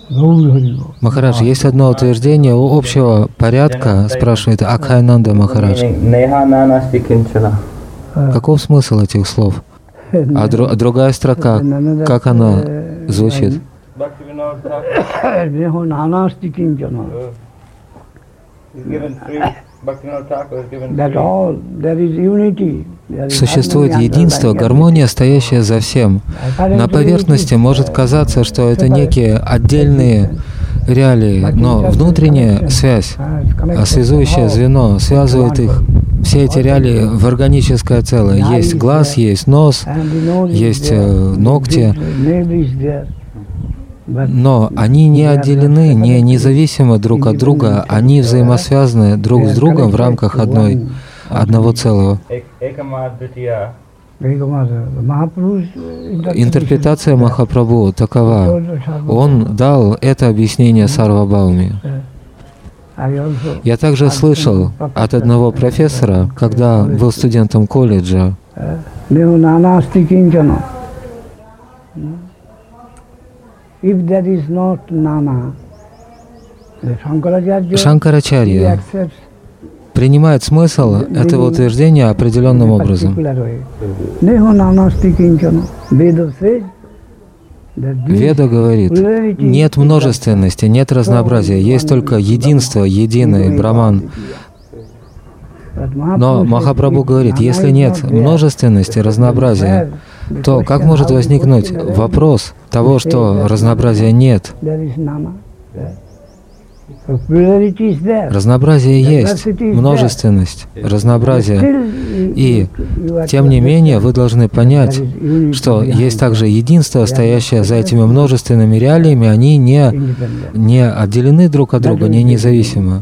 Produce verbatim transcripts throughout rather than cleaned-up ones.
Махарадж, есть одно утверждение у общего порядка, спрашивает Акхайананда Махарадж. Каков смысл этих слов? А дру, другая строка, как она звучит? Существует единство, гармония, стоящая за всем. На поверхности может казаться, что это некие отдельные реалии, но внутренняя связь, связующее звено, связывает их, все эти реалии в органическое целое. Есть глаз, есть нос, есть ногти, но они не отделены, не независимо друг от друга, они взаимосвязаны друг с другом в рамках одной, одного целого. Интерпретация Махапрабху такова. Он дал это объяснение Сарвабхауме. Я также слышал от одного профессора, когда был студентом колледжа, Шанкарачарья принимает смысл этого утверждения определенным образом. Веда говорит, нет множественности, нет разнообразия, есть только единство, единый Браман. Но Махапрабху говорит, если нет множественности, разнообразия, то как может возникнуть вопрос того, что разнообразия нет? Разнообразие есть, множественность, разнообразие. И, тем не менее, вы должны понять, что есть также единство, стоящее за этими множественными реалиями, они не, не отделены друг от друга, не независимы.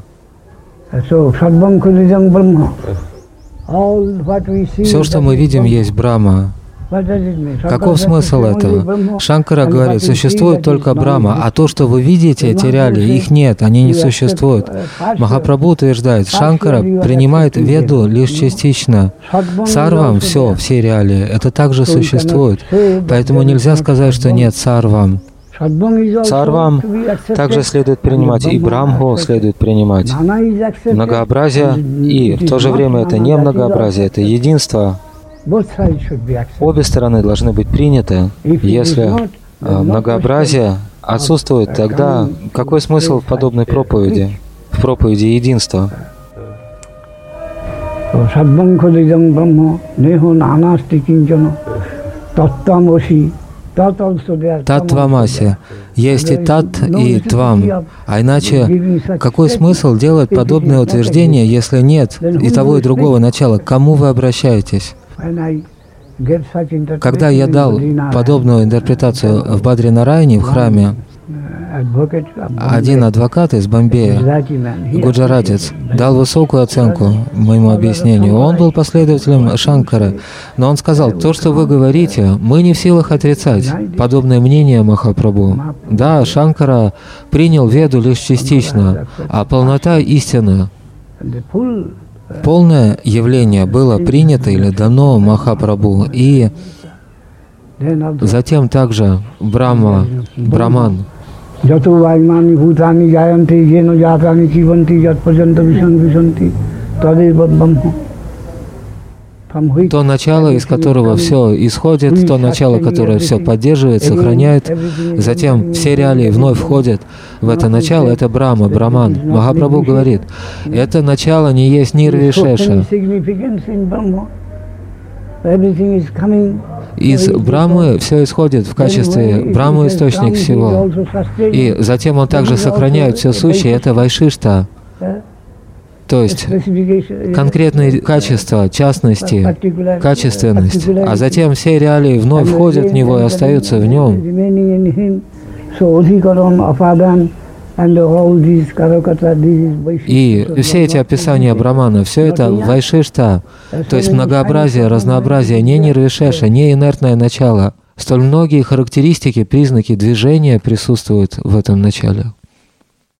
Все, что мы видим, есть Брахма. Каков смысл этого? Шанкара говорит, существует только Брахма, а то, что вы видите, эти реалии, их нет, они не существуют. Махапрабху утверждает, Шанкара принимает Веду лишь частично. Сарвам, все, все реалии, это также существует. Поэтому нельзя сказать, что нет Сарвам. Сарвам также следует принимать, и Брахму следует принимать. Многообразие, и в то же время это не многообразие, это единство. Обе стороны должны быть приняты. Если многообразие отсутствует, тогда какой смысл в подобной проповеди, в проповеди единства? Таттвамаси. Есть и тат, и твам. А иначе, какой смысл делать подобное утверждение, если нет и того, и другого начала? К кому вы обращаетесь? Когда я дал подобную интерпретацию в Бадри-Нараяне, в храме, один адвокат из Бомбея, гуджаратец, дал высокую оценку моему объяснению. Он был последователем Шанкары, но он сказал, то, что вы говорите, мы не в силах отрицать. Подобное мнение Махапрабху. Да, Шанкара принял Веду лишь частично, а полнота истины, полное явление было принято или дано Махапрабху, и затем также Брахма, Браман. То начало, из которого все исходит, то начало, которое все поддерживает, сохраняет, затем все реалии вновь входят в это начало, это Брахма, Браман. Махапрабху говорит, это начало не есть Нирвишеша. Из Брахмы все исходит в качестве Брахмы источник всего. И затем он также сохраняет все сущее, это Вайшишта. То есть конкретные качества, частности, качественность. А затем все реалии вновь входят в него и остаются в нем. И все эти описания Брамана, все это Вайшишта, то есть многообразие, разнообразие, не Нирвишеша, не инертное начало. Столь многие характеристики, признаки движения присутствуют в этом начале.